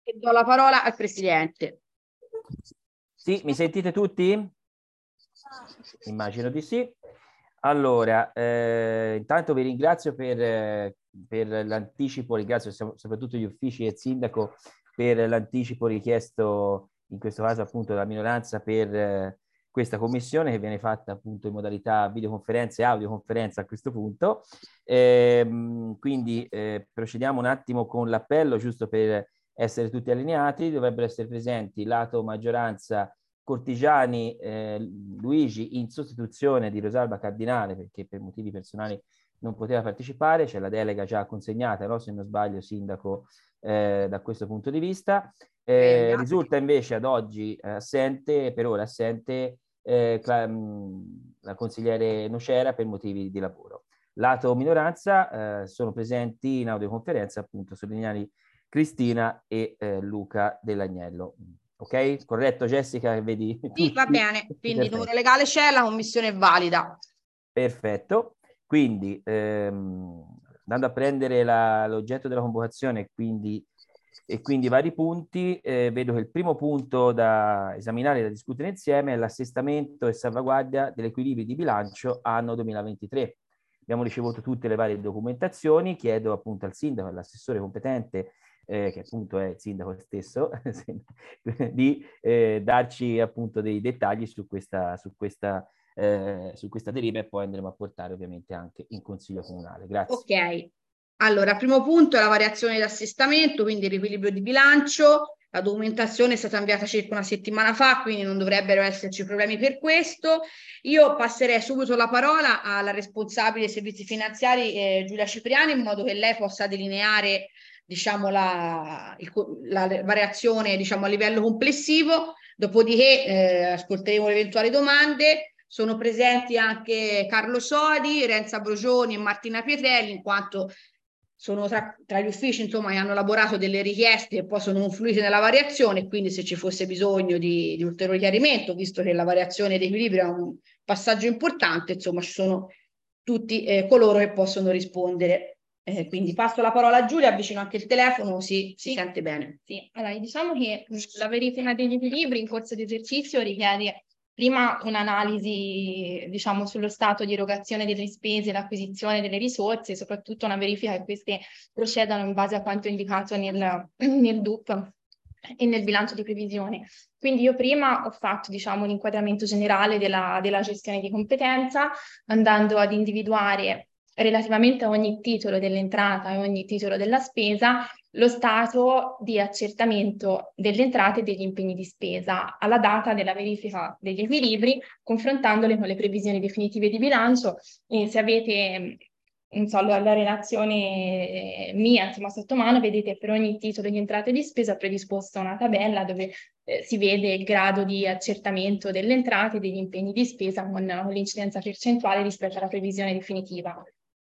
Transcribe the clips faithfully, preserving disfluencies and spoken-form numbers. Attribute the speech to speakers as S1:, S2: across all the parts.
S1: e do la parola al Presidente.
S2: Sì, mi sentite tutti? Immagino di sì. Allora, eh, intanto vi ringrazio per, eh, per l'anticipo, ringrazio soprattutto gli uffici e il sindaco per l'anticipo richiesto, in questo caso appunto dalla minoranza, per eh, questa commissione che viene fatta appunto in modalità videoconferenza e audioconferenza a questo punto. Eh, quindi eh, procediamo un attimo con l'appello, giusto per essere tutti allineati. Dovrebbero essere presenti lato maggioranza Cortigiani eh, Luigi in sostituzione di Rosalba Cardinale, perché per motivi personali non poteva partecipare, c'è la delega già consegnata, no? Se non sbaglio, sindaco, eh, da questo punto di vista. Eh, risulta invece ad oggi eh, assente, per ora assente, eh, la consigliere Nocera per motivi di lavoro. Lato minoranza eh, sono presenti in audioconferenza appunto Solignani Cristina e eh, Luca Dell'Agnello. Ok? Corretto, Jessica, che vedi?
S1: Sì,
S2: tutti?
S1: va bene. Quindi il
S2: Perfetto.
S1: numero legale c'è, la commissione è valida.
S2: Perfetto. Quindi, ehm, andando a prendere l'oggetto della convocazione quindi, e quindi vari punti, eh, vedo che il primo punto da esaminare e da discutere insieme è l'assestamento e salvaguardia dell'equilibrio di bilancio anno duemilaventitré. Abbiamo ricevuto tutte le varie documentazioni, chiedo appunto al sindaco, all'assessore competente, eh, che appunto è il sindaco stesso, di eh, darci appunto dei dettagli su questa, su questa, eh, su questa delibera e poi andremo a portare ovviamente anche in consiglio comunale. Grazie.
S1: Ok, allora, primo punto è la variazione di assestamento, quindi il riequilibrio di bilancio. La documentazione è stata inviata circa una settimana fa, quindi non dovrebbero esserci problemi per questo. Io passerei subito la parola alla responsabile dei servizi finanziari, eh, Giulia Cipriani, in modo che lei possa delineare, diciamo, la, il, la variazione, diciamo, a livello complessivo. Dopodiché eh, ascolteremo le eventuali domande. Sono presenti anche Carlo Sodi, Renza Brocioni e Martina Pietrelli, in quanto sono tra, tra gli uffici, insomma, che hanno elaborato delle richieste che poi sono confluite nella variazione, quindi se ci fosse bisogno di, di ulteriore chiarimento, visto che la variazione di equilibrio è un passaggio importante, insomma, ci sono tutti eh, coloro che possono rispondere. Eh, quindi passo la parola a Giulia, avvicino anche il telefono, così si sente bene.
S3: Sì, allora diciamo che la verifica degli equilibri in corso di esercizio richiede prima un'analisi, diciamo, sullo stato di erogazione delle spese, l'acquisizione delle risorse, e soprattutto una verifica che queste procedano in base a quanto indicato nel, nel D U P e nel bilancio di previsione. Quindi io prima ho fatto, diciamo, un inquadramento generale della, della gestione di competenza, andando ad individuare relativamente a ogni titolo dell'entrata e ogni titolo della spesa lo stato di accertamento delle entrate e degli impegni di spesa alla data della verifica degli equilibri, confrontandole con le previsioni definitive di bilancio. E se avete non so, la, la relazione mia, insomma, sotto mano, vedete per ogni titolo di entrata e di spesa ho predisposto una tabella dove eh, si vede il grado di accertamento delle entrate e degli impegni di spesa con, con l'incidenza percentuale rispetto alla previsione definitiva.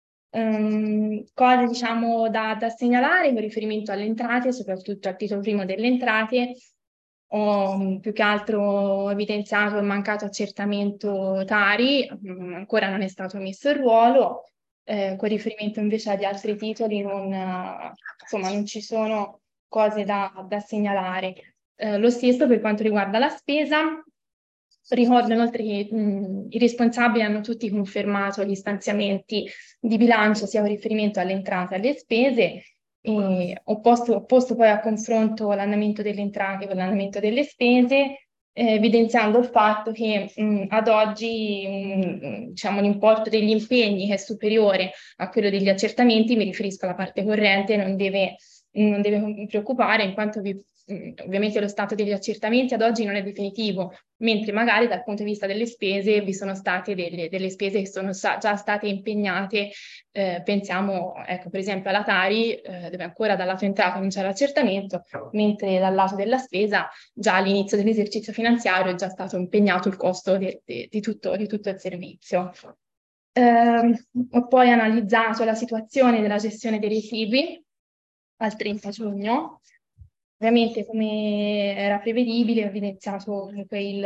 S3: Um, cose diciamo da, da segnalare con riferimento alle entrate, soprattutto al titolo primo delle entrate, ho più che altro evidenziato il mancato accertamento Tari, um, ancora non è stato messo in ruolo, eh, con riferimento invece agli altri titoli non, uh, insomma, non ci sono cose da, da segnalare. Eh, lo stesso per quanto riguarda la spesa. Ricordo inoltre che mh, i responsabili hanno tutti confermato gli stanziamenti di bilancio sia con riferimento alle entrate e alle spese. E ho, posto, ho posto poi a confronto l'andamento delle entrate con l'andamento delle spese, eh, evidenziando il fatto che mh, ad oggi mh, diciamo, l'importo degli impegni che è superiore a quello degli accertamenti, mi riferisco alla parte corrente, non deve, non deve preoccupare in quanto vi ovviamente lo stato degli accertamenti ad oggi non è definitivo, mentre magari dal punto di vista delle spese vi sono state delle, delle spese che sono già state impegnate, eh, pensiamo ecco, per esempio alla Tari, eh, dove ancora dal lato entrata non c'è l'accertamento, mentre dal lato della spesa già all'inizio dell'esercizio finanziario è già stato impegnato il costo de, de, di, tutto, di tutto il servizio. Eh, ho poi analizzato la situazione della gestione dei residui al trenta giugno. Ovviamente, come era prevedibile, ho evidenziato comunque il,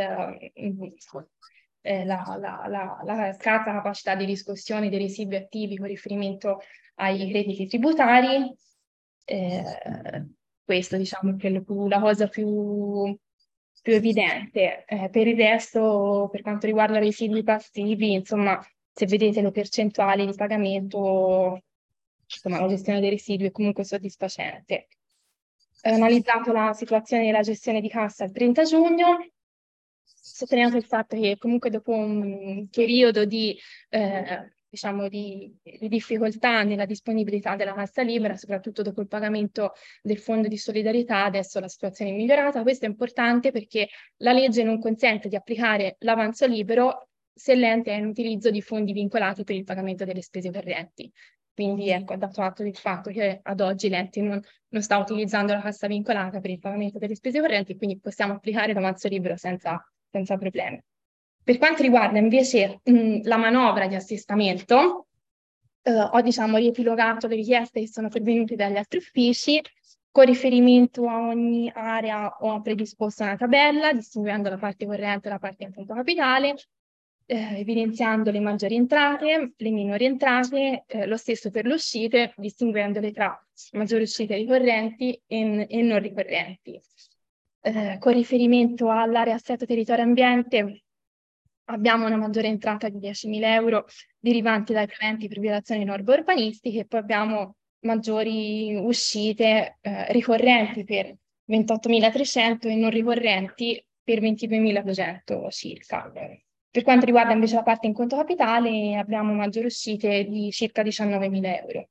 S3: eh, la, la, la, la scarsa capacità di riscossione dei residui attivi con riferimento ai crediti tributari. Eh, Questo diciamo che è più, la cosa più, più evidente. Eh, per il resto, per quanto riguarda i residui passivi, insomma, se vedete le percentuali di pagamento, insomma, la gestione dei residui è comunque soddisfacente. Ho analizzato la situazione della gestione di cassa il trenta giugno, sottolineato il fatto che comunque dopo un periodo di, eh, diciamo di, di difficoltà nella disponibilità della cassa libera, soprattutto dopo il pagamento del fondo di solidarietà, adesso la situazione è migliorata. Questo è importante perché la legge non consente di applicare l'avanzo libero se l'ente è in utilizzo di fondi vincolati per il pagamento delle spese correnti. Quindi ecco, ha dato atto del fatto che ad oggi l'ente non, non sta utilizzando la cassa vincolata per il pagamento delle spese correnti, quindi possiamo applicare l'avanzo libero senza, senza problemi. Per quanto riguarda invece mh, la manovra di assestamento, eh, ho diciamo riepilogato le richieste che sono pervenute dagli altri uffici. Con riferimento a ogni area ho predisposto una tabella, distinguendo la parte corrente e la parte in conto capitale, eh, evidenziando le maggiori entrate, le minori entrate, eh, lo stesso per le uscite, distinguendole tra maggiori uscite ricorrenti e, e non ricorrenti. Eh, con riferimento all'area assetto territorio ambiente, abbiamo una maggiore entrata di diecimila euro derivanti dai preventi per violazioni di norme urbanistiche, e poi abbiamo maggiori uscite eh, ricorrenti per ventottomilatrecento e non ricorrenti per ventiduemiladuecento circa. Per quanto riguarda invece la parte in conto capitale, abbiamo maggiori uscite di circa diciannovemila euro.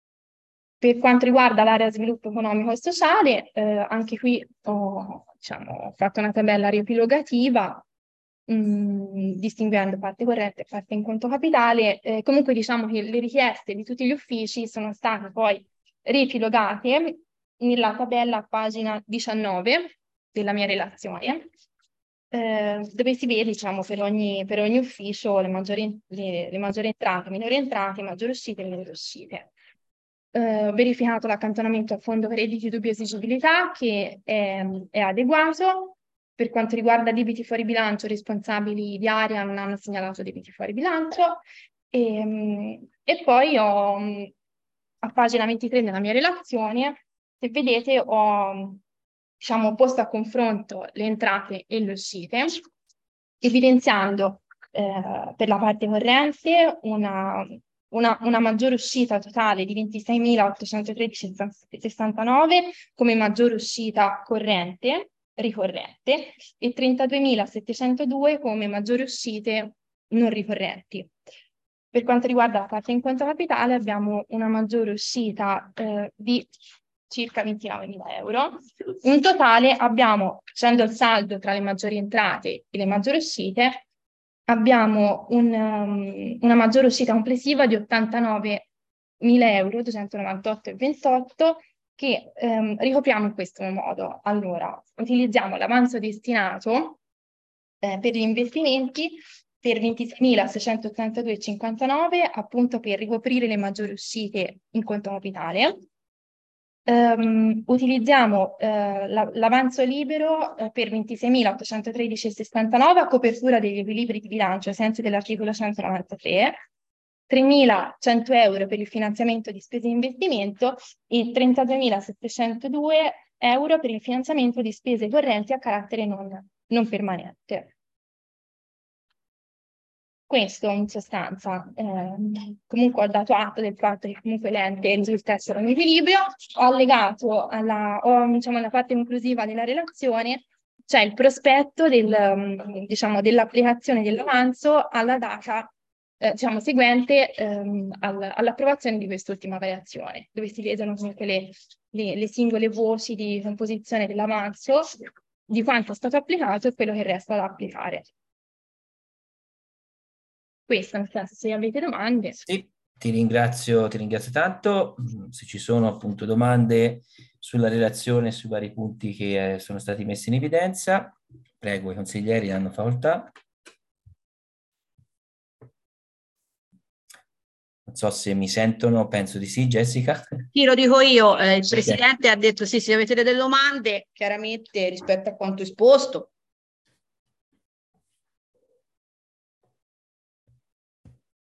S3: Per quanto riguarda l'area sviluppo economico e sociale, eh, anche qui ho, diciamo, fatto una tabella riepilogativa, mh, distinguendo parte corrente e parte in conto capitale. Eh, comunque diciamo che le richieste di tutti gli uffici sono state poi riepilogate nella tabella a pagina diciannove della mia relazione, eh, dove si vede, diciamo, per ogni, per ogni ufficio le maggiori, le, le maggiori entrate, minori entrate, maggiori uscite e minori uscite. Eh, ho verificato l'accantonamento a fondo crediti di dubbia esigibilità, che è, è adeguato. Per quanto riguarda debiti fuori bilancio, responsabili di area non hanno segnalato debiti fuori bilancio. E, e poi ho, a pagina ventitré della mia relazione, se vedete, ho diciamo, posto a confronto le entrate e le uscite, evidenziando eh, per la parte corrente una, una, una maggiore uscita totale di ventiseimilaottocentotredici virgola sessantanove come maggiore uscita corrente, ricorrente, e trentaduemilasettecentodue come maggiori uscite non ricorrenti. Per quanto riguarda la parte in conto capitale, abbiamo una maggiore uscita eh, di circa ventinovemila euro. In totale abbiamo, facendo il saldo tra le maggiori entrate e le maggiori uscite, abbiamo un, um, una maggiore uscita complessiva di ottantanovemila euro, duecentonovantotto virgola ventotto, che um, ricopriamo in questo modo. Allora, utilizziamo l'avanzo destinato eh, per gli investimenti per ventiseimilaseicentottantadue virgola cinquantanove, appunto per ricoprire le maggiori uscite in conto capitale. Um, utilizziamo uh, l'avanzo libero uh, per ventiseimilaottocentotredici virgola sessantanove a copertura degli equilibri di bilancio ai sensi dell'articolo centonovantatré, tremilacento euro per il finanziamento di spese di investimento e trentaduemilasettecentodue euro per il finanziamento di spese correnti a carattere non, non permanente. Questo in sostanza, eh, comunque ho dato atto del fatto che comunque l'ente risulta essere un equilibrio, ho allegato alla, o, diciamo, alla parte conclusiva della relazione, cioè il prospetto del, diciamo, dell'applicazione dell'avanzo alla data eh, diciamo, seguente ehm, al, all'approvazione di quest'ultima variazione, dove si vedono comunque le, le, le singole voci di composizione dell'avanzo, di quanto è stato applicato e quello che resta da applicare. Questo, nel senso, se avete domande.
S2: Sì, ti ringrazio, ti ringrazio tanto. Se ci sono appunto domande sulla relazione, sui vari punti che eh, sono stati messi in evidenza, prego i consiglieri, hanno facoltà. Non so se mi sentono, penso di sì, Jessica.
S1: Sì, lo dico io, eh, il Presidente ha detto sì, se avete delle domande, chiaramente rispetto a quanto esposto.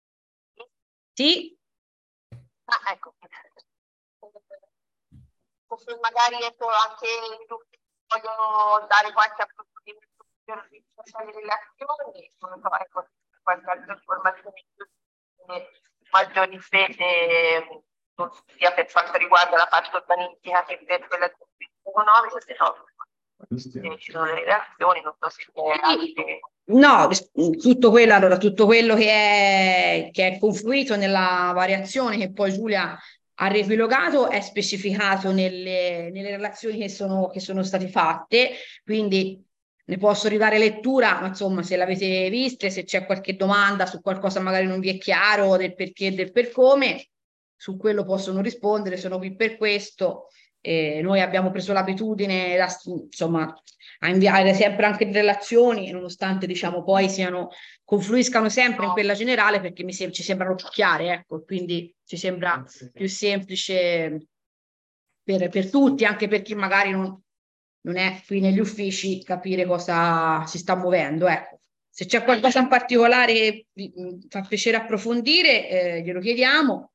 S1: Sì? Ah, ecco.
S4: se magari ecco, anche i gruppi vogliono dare qualche approfondimento per le relazioni, non so, ecco, qualche altra informazione maggiori spese sia per quanto riguarda la parte urbanistica che per quella economica, se no eh, ci sono le relazioni, non so se c'è anche...
S1: No, tutto quello, allora, tutto quello che è, che è confluito nella variazione che poi Giulia ha riepilogato è specificato nelle, nelle relazioni che sono, che sono state fatte, quindi ne posso ridare lettura, ma insomma se l'avete viste, se c'è qualche domanda su qualcosa magari non vi è chiaro del perché e del per come, su quello possono rispondere, sono qui per questo. Eh, noi abbiamo preso l'abitudine, da, insomma, a inviare sempre anche relazioni, nonostante diciamo poi siano, confluiscano sempre in quella generale perché mi sem- ci sembrano più chiare, ecco, quindi ci sembra più semplice per, per tutti, anche per chi magari non, non è qui negli uffici, capire cosa si sta muovendo, ecco. Se c'è qualcosa in particolare che vi mh, fa piacere approfondire, eh, glielo chiediamo.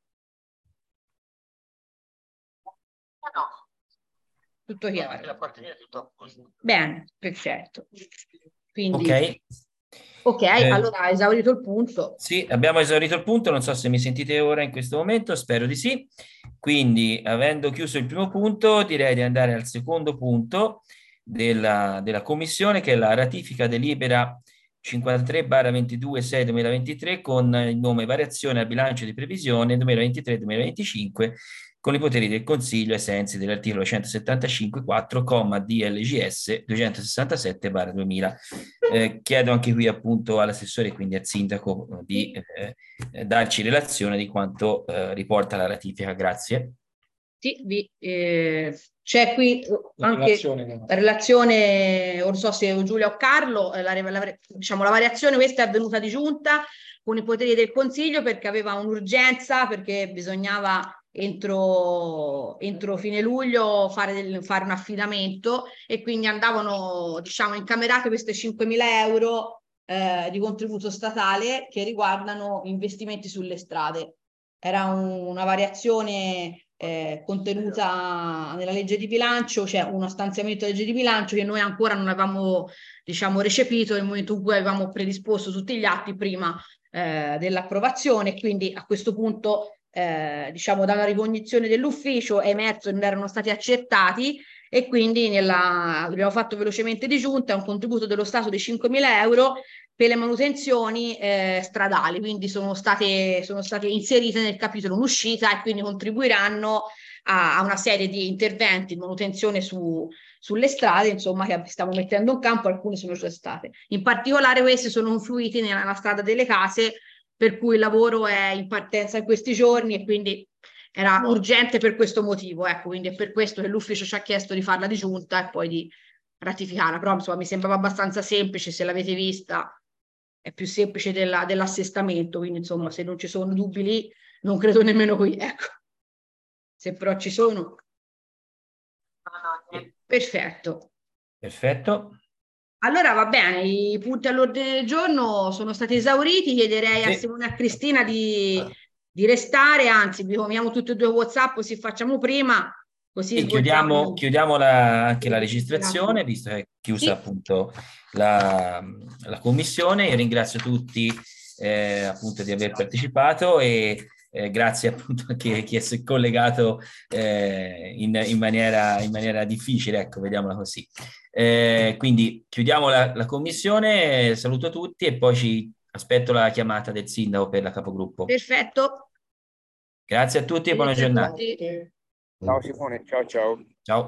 S4: No.
S1: Tutto chiaro. Bene, perfetto. Quindi,
S2: Ok.
S1: ok,
S2: Eh,
S1: allora ha esaurito il punto.
S2: Sì, abbiamo esaurito il punto, non so se mi sentite ora in questo momento, spero di sì. Quindi, avendo chiuso il primo punto, direi di andare al secondo punto della, della commissione, che è la ratifica delibera cinquantatré ventidue sei duemilaventitré con il nome variazione al bilancio di previsione duemilaventitré duemilaventicinque con i poteri del Consiglio ai sensi dell'articolo centosettantacinque quattro, comma D L G S duecentosessantasette duemila. Eh, chiedo anche qui appunto all'assessore e quindi al sindaco eh, di eh, darci relazione di quanto eh, riporta la ratifica. Grazie.
S1: Sì, vi, eh, c'è qui anche la relazione, la relazione, non so se Giulia o Carlo, eh, la, la, diciamo, la variazione questa è avvenuta di giunta con i poteri del Consiglio perché aveva un'urgenza, perché bisognava entro, entro fine luglio fare, del, fare un affidamento e quindi andavano, diciamo, incamerate queste cinquemila euro eh, di contributo statale che riguardano investimenti sulle strade. Era un, una variazione eh, contenuta nella legge di bilancio, c'è cioè uno stanziamento della legge di bilancio che noi ancora non avevamo, diciamo, recepito nel momento in cui avevamo predisposto tutti gli atti prima eh, dell'approvazione, quindi a questo punto, eh, diciamo, dalla ricognizione dell'ufficio è emerso che non erano stati accettati e quindi nella, abbiamo fatto velocemente di giunta un contributo dello Stato di cinquemila euro per le manutenzioni eh, stradali, quindi sono state, sono state inserite nel capitolo in uscita e quindi contribuiranno a, a una serie di interventi di manutenzione su, sulle strade, insomma, che stiamo mettendo in campo, alcune sono già state. In particolare queste sono influiti nella, nella strada delle case, per cui il lavoro è in partenza in questi giorni e quindi era urgente per questo motivo, ecco, quindi è per questo che l'ufficio ci ha chiesto di farla di giunta e poi di ratificarla, però insomma mi sembrava abbastanza semplice, se l'avete vista è più semplice della, dell'assestamento, quindi insomma se non ci sono dubbi lì, non credo nemmeno qui, ecco. Se però ci sono, perfetto.
S2: Perfetto.
S1: Allora va bene, i punti all'ordine del giorno sono stati esauriti, chiederei
S2: sì.
S1: a Simone e a Cristina di, di restare, anzi vi conviamo tutti e due WhatsApp così facciamo prima, così
S2: sì, chiudiamo, chiudiamo la, anche la registrazione, visto che è chiusa sì. appunto la, la commissione. Io ringrazio tutti eh, appunto di aver partecipato e eh, grazie appunto anche a chi è collegato eh, in, in, maniera, in maniera difficile, ecco, vediamola così. Eh, quindi chiudiamo la, la commissione, saluto tutti e poi ci aspetto la chiamata del sindaco per la capogruppo.
S1: Perfetto.
S2: Grazie a tutti e buona giornata.
S5: Ciao Simone, ciao ciao.
S2: Ciao.